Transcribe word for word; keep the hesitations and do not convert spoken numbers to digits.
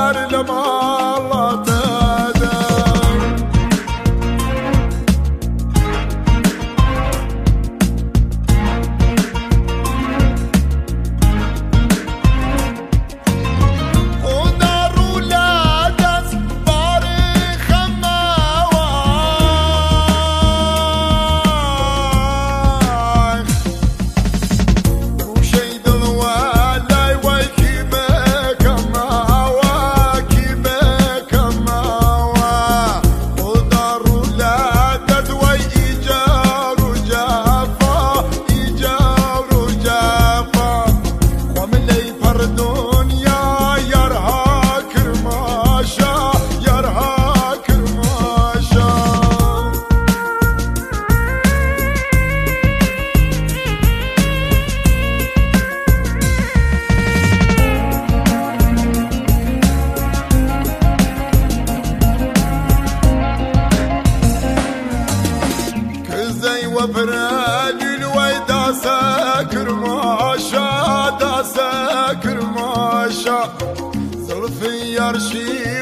يار لما الله تدم ودار ولادس باري خماوان وشيد الوالي ويكي بكماوا كيبا كماوا ودار ولادس ويجار جافا يجار جافا ومن لي فردون يا يرها كرماشا يرها كرماشا كزي وفرالي الويدا ساكر ماشا دا ساكر ماشا زلفي يرشي